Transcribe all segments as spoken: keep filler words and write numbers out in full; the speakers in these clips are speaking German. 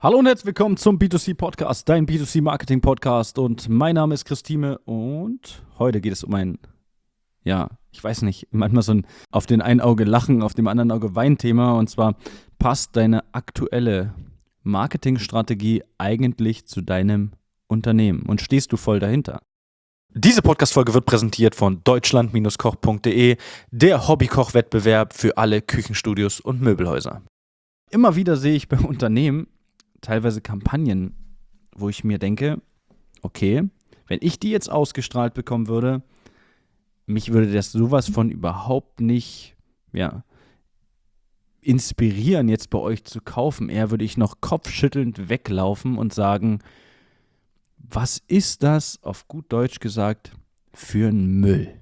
Hallo und herzlich willkommen zum B zwei C Podcast, dein B zwei C Marketing Podcast, und mein Name ist Christine und heute geht es um ein, ja, ich weiß nicht, manchmal so ein auf den einen Auge Lachen, auf dem anderen Auge Wein-Thema, und zwar: Passt deine aktuelle Marketingstrategie eigentlich zu deinem Unternehmen und stehst du voll dahinter? Diese Podcast-Folge wird präsentiert von deutschland Koch punkt de, der Hobbykoch-Wettbewerb für alle Küchenstudios und Möbelhäuser. Immer wieder sehe ich bei Unternehmen teilweise Kampagnen, wo ich mir denke, okay, wenn ich die jetzt ausgestrahlt bekommen würde, mich würde das sowas von überhaupt nicht, ja, inspirieren, jetzt bei euch zu kaufen. Eher würde ich noch kopfschüttelnd weglaufen und sagen, was ist das, auf gut Deutsch gesagt, für ein Müll?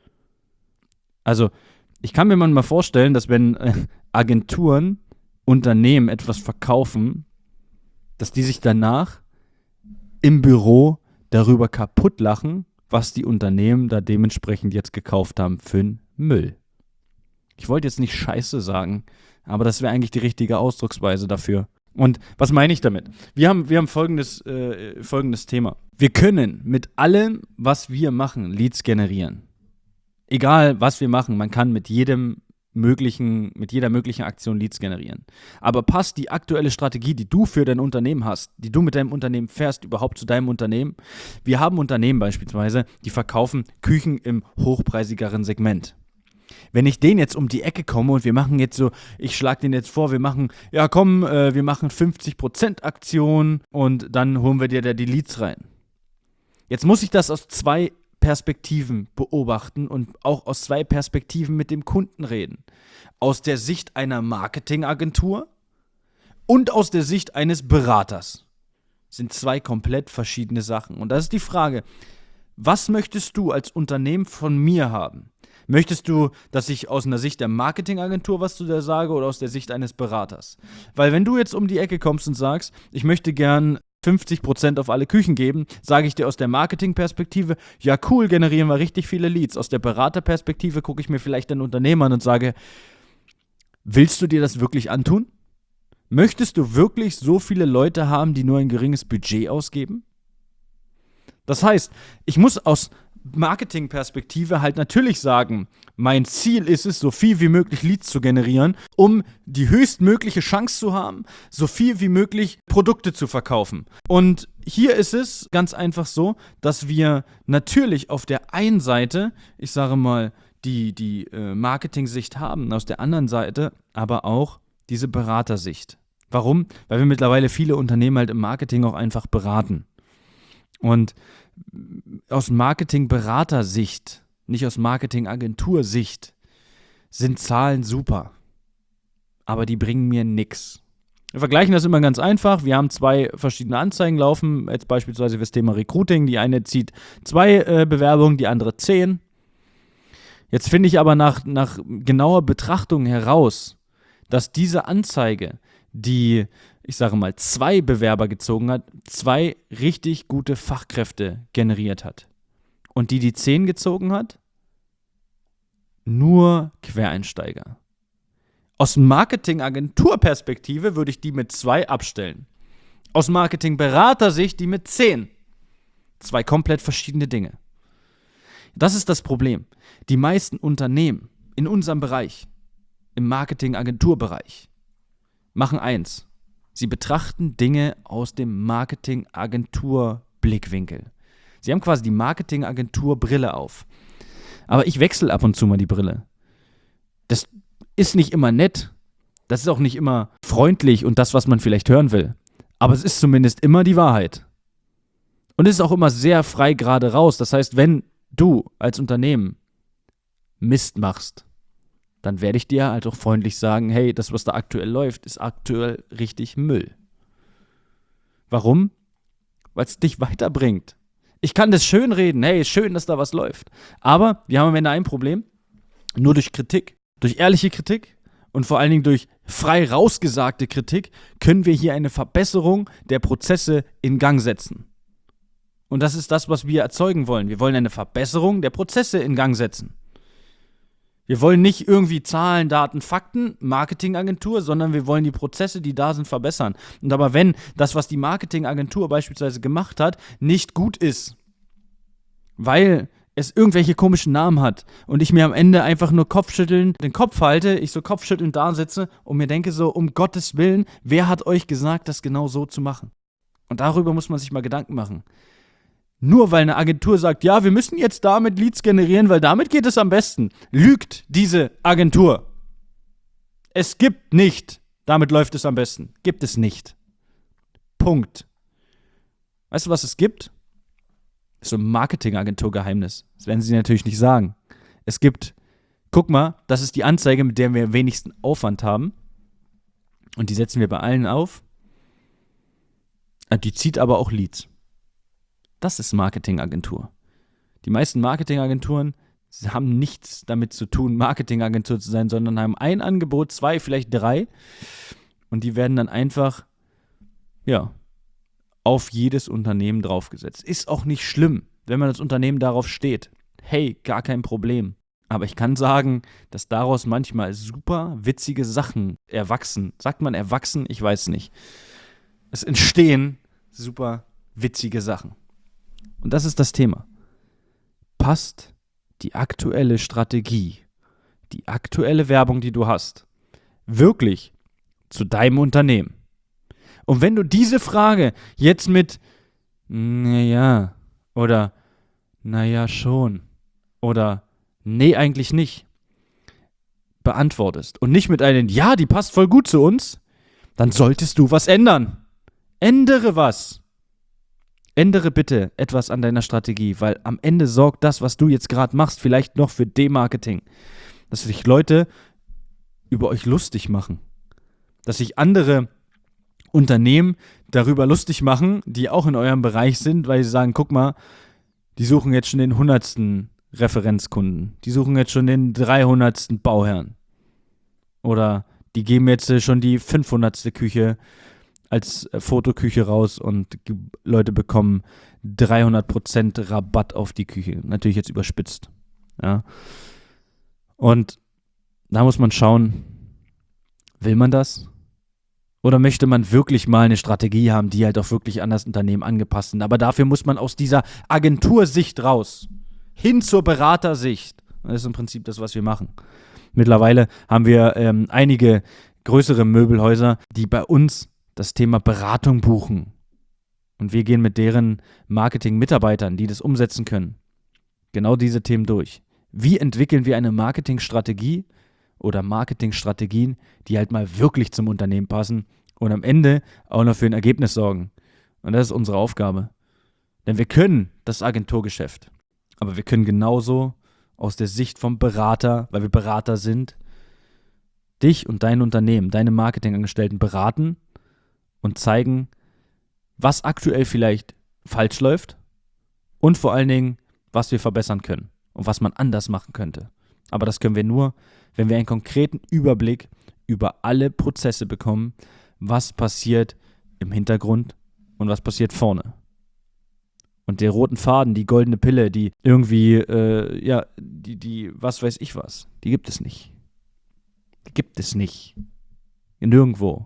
Also, ich kann mir manchmal vorstellen, dass wenn äh, Agenturen, Unternehmen etwas verkaufen, dass die sich danach im Büro darüber kaputt lachen, was die Unternehmen da dementsprechend jetzt gekauft haben für einen Müll. Ich wollte jetzt nicht Scheiße sagen, aber das wäre eigentlich die richtige Ausdrucksweise dafür. Und was meine ich damit? Wir haben, wir haben folgendes, äh, folgendes Thema. Wir können mit allem, was wir machen, Leads generieren. Egal, was wir machen, man kann mit jedem möglichen, mit jeder möglichen Aktion Leads generieren. Aber passt die aktuelle Strategie, die du für dein Unternehmen hast, die du mit deinem Unternehmen fährst, überhaupt zu deinem Unternehmen? Wir haben Unternehmen beispielsweise, die verkaufen Küchen im hochpreisigeren Segment. Wenn ich denen jetzt um die Ecke komme und wir machen jetzt so, ich schlage denen jetzt vor, wir machen, ja komm, äh, wir machen fünfzig Prozent Aktion und dann holen wir dir da die Leads rein. Jetzt muss ich das aus zwei Perspektiven beobachten und auch aus zwei Perspektiven mit dem Kunden reden. Aus der Sicht einer Marketingagentur und aus der Sicht eines Beraters. Das sind zwei komplett verschiedene Sachen. Und das ist die Frage, was möchtest du als Unternehmen von mir haben? Möchtest du, dass ich aus einer Sicht der Marketingagentur was zu dir sage oder aus der Sicht eines Beraters? Weil wenn du jetzt um die Ecke kommst und sagst, ich möchte gern fünfzig Prozent auf alle Küchen geben, sage ich dir aus der Marketingperspektive, ja cool, generieren wir richtig viele Leads. Aus der Beraterperspektive gucke ich mir vielleicht einen Unternehmer an und sage, willst du dir das wirklich antun? Möchtest du wirklich so viele Leute haben, die nur ein geringes Budget ausgeben? Das heißt, ich muss aus Marketingperspektive halt natürlich sagen, mein Ziel ist es, so viel wie möglich Leads zu generieren, um die höchstmögliche Chance zu haben, so viel wie möglich Produkte zu verkaufen. Und hier ist es ganz einfach so, dass wir natürlich auf der einen Seite, ich sage mal, die, die äh, Marketing-Sicht haben, aus der anderen Seite aber auch diese Beratersicht. Warum? Weil wir mittlerweile viele Unternehmen halt im Marketing auch einfach beraten. Und aus Marketing-Berater-Sicht, nicht aus Marketing-Agentur-Sicht, sind Zahlen super. Aber die bringen mir nichts. Wir vergleichen das immer ganz einfach. Wir haben zwei verschiedene Anzeigen laufen, jetzt beispielsweise für das Thema Recruiting. Die eine zieht zwei äh, Bewerbungen, die andere zehn. Jetzt finde ich aber nach, nach genauer Betrachtung heraus, dass diese Anzeige, die, ich sage mal, zwei Bewerber gezogen hat, zwei richtig gute Fachkräfte generiert hat. Und die, die zehn gezogen hat, nur Quereinsteiger. Aus Marketing-Agentur-Perspektive würde ich die mit zwei abstellen. Aus Marketing-Berater-Sicht die mit zehn. Zwei komplett verschiedene Dinge. Das ist das Problem. Die meisten Unternehmen in unserem Bereich, im Marketing-Agentur-Bereich, machen eins. Sie betrachten Dinge aus dem Marketing-Agentur-Blickwinkel. Sie haben quasi die Marketing-Agentur-Brille auf. Aber ich wechsle ab und zu mal die Brille. Das ist nicht immer nett. Das ist auch nicht immer freundlich und das, was man vielleicht hören will. Aber es ist zumindest immer die Wahrheit. Und es ist auch immer sehr frei gerade raus. Das heißt, wenn du als Unternehmen Mist machst, dann werde ich dir halt auch freundlich sagen, hey, das, was da aktuell läuft, ist aktuell richtig Müll. Warum? Weil es dich weiterbringt. Ich kann das schön reden, hey, schön, dass da was läuft. Aber wir haben am Ende ein Problem, nur durch Kritik, durch ehrliche Kritik und vor allen Dingen durch frei rausgesagte Kritik können wir hier eine Verbesserung der Prozesse in Gang setzen. Und das ist das, was wir erzeugen wollen. Wir wollen eine Verbesserung der Prozesse in Gang setzen. Wir wollen nicht irgendwie Zahlen, Daten, Fakten, Marketingagentur, sondern wir wollen die Prozesse, die da sind, verbessern. Und aber wenn das, was die Marketingagentur beispielsweise gemacht hat, nicht gut ist, weil es irgendwelche komischen Namen hat und ich mir am Ende einfach nur kopfschütteln den Kopf halte, ich so kopfschüttelnd da sitze und mir denke so, um Gottes Willen, wer hat euch gesagt, das genau so zu machen? Und darüber muss man sich mal Gedanken machen. Nur weil eine Agentur sagt, ja, wir müssen jetzt damit Leads generieren, weil damit geht es am besten, lügt diese Agentur. Es gibt nicht, damit läuft es am besten. Gibt es nicht. Punkt. Weißt du, was es gibt? Das ist so ein Marketingagentur-Geheimnis. Das werden sie natürlich nicht sagen. Es gibt, guck mal, das ist die Anzeige, mit der wir am wenigsten Aufwand haben. Und die setzen wir bei allen auf. Die zieht aber auch Leads. Das ist Marketingagentur. Die meisten Marketingagenturen haben nichts damit zu tun, Marketingagentur zu sein, sondern haben ein Angebot, zwei, vielleicht drei. Und die werden dann einfach, ja, auf jedes Unternehmen draufgesetzt. Ist auch nicht schlimm, wenn man das Unternehmen darauf steht. Hey, gar kein Problem. Aber ich kann sagen, dass daraus manchmal super witzige Sachen erwachsen. Sagt man erwachsen? Ich weiß nicht. Es entstehen super witzige Sachen. Und das ist das Thema. Passt die aktuelle Strategie, die aktuelle Werbung, die du hast, wirklich zu deinem Unternehmen? Und wenn du diese Frage jetzt mit naja oder naja schon oder nee, eigentlich nicht beantwortest und nicht mit einem ja, die passt voll gut zu uns, dann solltest du was ändern. Ändere was. Ändere bitte etwas an deiner Strategie, weil am Ende sorgt das, was du jetzt gerade machst, vielleicht noch für Demarketing. Dass sich Leute über euch lustig machen. Dass sich andere Unternehmen darüber lustig machen, die auch in eurem Bereich sind, weil sie sagen, guck mal, die suchen jetzt schon den hundertsten Referenzkunden. Die suchen jetzt schon den dreihundertsten Bauherrn. Oder die geben jetzt schon die fünfhundertste Küche als Fotoküche raus und Leute bekommen dreihundert Prozent Rabatt auf die Küche. Natürlich jetzt überspitzt. Ja. Und da muss man schauen, will man das? Oder möchte man wirklich mal eine Strategie haben, die halt auch wirklich an das Unternehmen angepasst sind? Aber dafür muss man aus dieser Agentursicht raus, hin zur Beratersicht. Das ist im Prinzip das, was wir machen. Mittlerweile haben wir ähm, einige größere Möbelhäuser, die bei uns das Thema Beratung buchen. Und wir gehen mit deren Marketing-Mitarbeitern, die das umsetzen können, genau diese Themen durch. Wie entwickeln wir eine Marketingstrategie oder Marketingstrategien, die halt mal wirklich zum Unternehmen passen und am Ende auch noch für ein Ergebnis sorgen? Und das ist unsere Aufgabe. Denn wir können das Agenturgeschäft, aber wir können genauso aus der Sicht vom Berater, weil wir Berater sind, dich und dein Unternehmen, deine Marketingangestellten beraten und zeigen, was aktuell vielleicht falsch läuft und vor allen Dingen, was wir verbessern können und was man anders machen könnte. Aber das können wir nur, wenn wir einen konkreten Überblick über alle Prozesse bekommen, was passiert im Hintergrund und was passiert vorne. Und der roten Faden, die goldene Pille, die irgendwie, äh, ja, die, die, was weiß ich was, die gibt es nicht. Die gibt es nicht. Nirgendwo.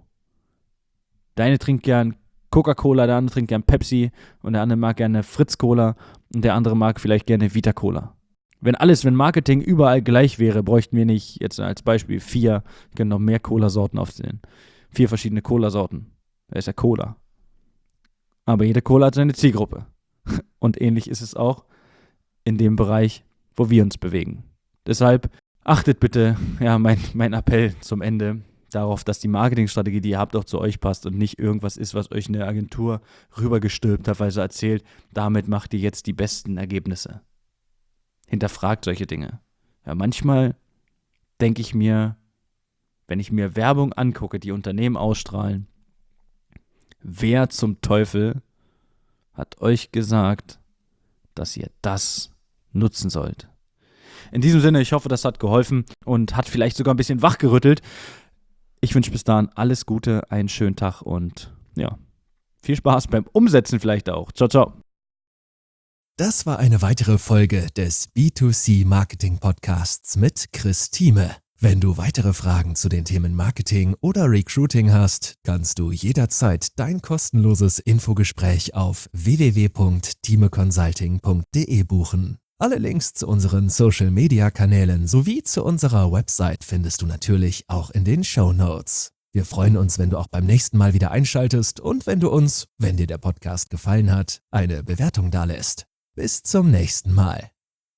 Der eine trinkt gern Coca-Cola, der andere trinkt gern Pepsi und der andere mag gerne Fritz-Cola und der andere mag vielleicht gerne Vita-Cola. Wenn alles, wenn Marketing überall gleich wäre, bräuchten wir nicht, jetzt als Beispiel, vier, wir können noch mehr Cola-Sorten aufzählen. Vier verschiedene Cola-Sorten. Da ist ja Cola. Aber jede Cola hat seine Zielgruppe. Und ähnlich ist es auch in dem Bereich, wo wir uns bewegen. Deshalb achtet bitte, ja, mein, mein Appell zum Ende, darauf, dass die Marketingstrategie, die ihr habt, auch zu euch passt und nicht irgendwas ist, was euch eine Agentur rübergestülpt hat, weil sie erzählt, damit macht ihr jetzt die besten Ergebnisse. Hinterfragt solche Dinge. Ja, manchmal denke ich mir, wenn ich mir Werbung angucke, die Unternehmen ausstrahlen, wer zum Teufel hat euch gesagt, dass ihr das nutzen sollt? In diesem Sinne, ich hoffe, das hat geholfen und hat vielleicht sogar ein bisschen wachgerüttelt. Ich wünsche bis dahin alles Gute, einen schönen Tag und ja, viel Spaß beim Umsetzen vielleicht auch. Ciao, ciao. Das war eine weitere Folge des B zwei C Marketing Podcasts mit Chris Thieme. Wenn du weitere Fragen zu den Themen Marketing oder Recruiting hast, kannst du jederzeit dein kostenloses Infogespräch auf w w w punkt thieme consulting punkt d e buchen. Alle Links zu unseren Social-Media-Kanälen sowie zu unserer Website findest du natürlich auch in den Shownotes. Wir freuen uns, wenn du auch beim nächsten Mal wieder einschaltest und wenn du uns, wenn dir der Podcast gefallen hat, eine Bewertung dalässt. Bis zum nächsten Mal.